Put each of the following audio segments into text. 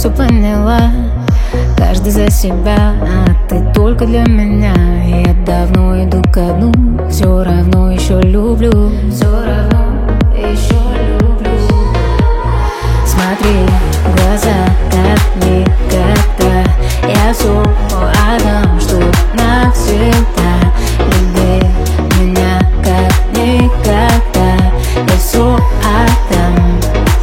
все поняла. Каждый за себя, а ты только для меня. Я давно иду ко дну, все равно еще люблю, все равно еще люблю. Смотри в глаза, как никогда. Я все отдам, что навсегда. Люби меня как никогда. Я все отдам.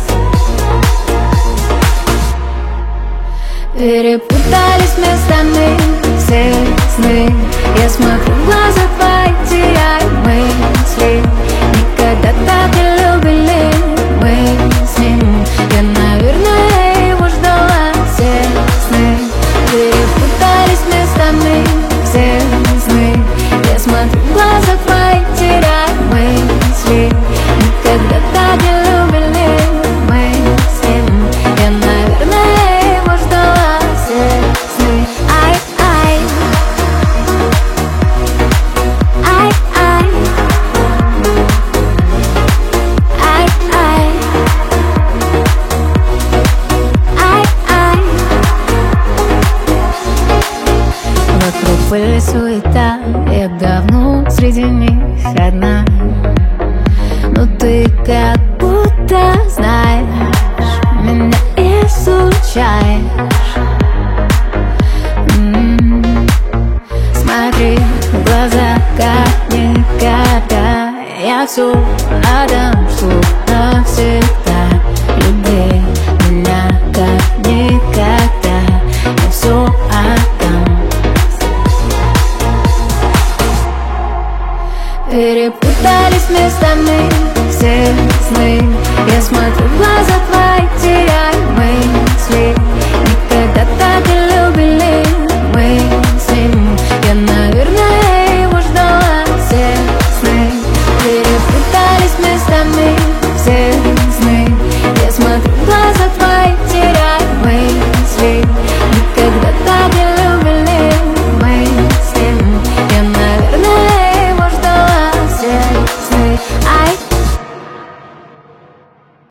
Перепутались местами все сны. Я смотрю в глаза твои, теряю мысли. Никогда так не любили мы с ним. Я, наверное, его ждала все сны. Перепутались местами все сны. Я смотрю в глаза твои, теряю мысли. Никогда так не любили мы с ним. Я, наверное, его ждала все сны. Ай-ай, ай-ай, ай-ай, ай-ай. Вокруг пыль и суета, я давно среди них одна. Но ты как будто знаешь, меня изучаешь. Смотри в глаза, как никогда. Я все отдам, что навсегда. Люби меня как никогда. Я все отдам. Перепутались местами все сны. Я смотрю в глаза твои, теряю мысли. Никогда так не любили мы с ним. Я, наверное, его ждала все сны. Перепутались местами все